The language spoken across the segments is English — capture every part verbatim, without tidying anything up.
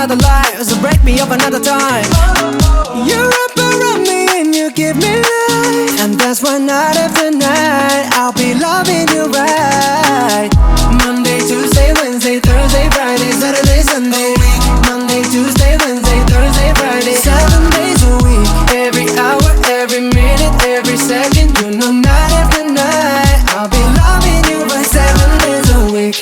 another life, so break me up another time. You wrap around me and you give me life, and that's why night after night I'll be loving you right. Monday, Tuesday, Wednesday, Thursday, Friday, Saturday, Sunday. Monday, Tuesday, Wednesday, Thursday, Friday, seven days a week. Every hour, every minute, every second, you know night after night I'll be loving you right seven days a week.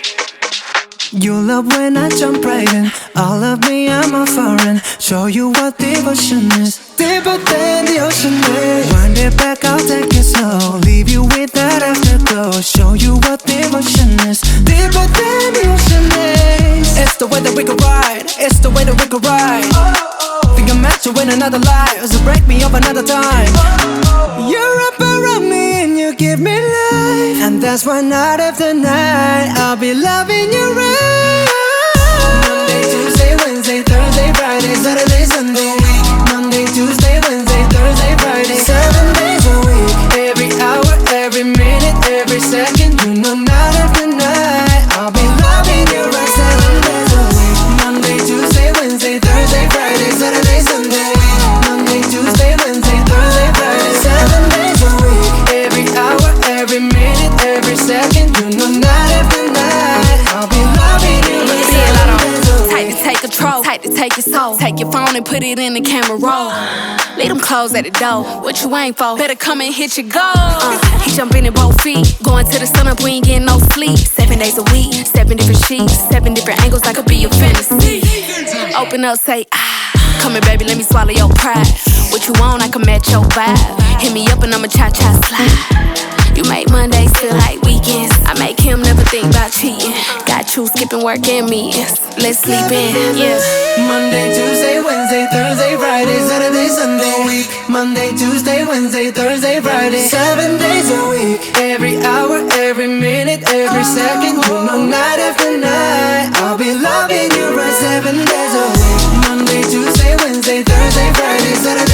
You love when I jump right in. All of me, I'm a foreign. Show you what devotion is, deeper than the ocean is. Wind it back, I'll take it slow. Leave you with that afterglow. Show you what devotion is, deeper than the ocean is. It's the way that we could ride, it's the way that we could ride. Think I'm meant to win another life, so break me up another time. You're up around me and you give me life, and that's why night after night I'll be loving you right. Monday, Tuesday, Wednesday, Thursday, Friday, Saturday, Sunday. Monday, Tuesday, Wednesday, Thursday, Friday, seven days a week. Every hour, every minute, every second, you know night after night I'll be loving you right seven days a week. Monday, Tuesday, Wednesday, Thursday, Friday, Saturday, Sunday. Monday, Tuesday, Wednesday, Thursday, Friday, seven days a week. Every hour, every minute, every second, you know night after night I'll be loving you right seven days a week. Tight to take control, tight to take your soul. Take your phone and put it in the camera roll. Leave them clothes at the door. What you ain't for? Better come and hit your goal. Uh, he jumping in both feet. Going to the sun up, we ain't getting no sleep. Seven days a week, seven different sheets, seven different angles, that could be your fantasy. Open up, say ah. Come here, baby, let me swallow your pride. What you want, I can match your vibe. Hit me up and I'ma cha-cha slide. You make Mondays feel like weekends. I make him never think about cheating. Got you skipping work and meetings. Let's sleep in, yeah. Monday, Tuesday, Wednesday, Thursday, Friday, Saturday, Sunday. Monday, Tuesday, Wednesday, Thursday, Friday, seven days a week. Every hour, every minute, every second, you know night after night I'll be loving you right seven days a week. Monday, Tuesday, Wednesday, Thursday, Friday, Saturday,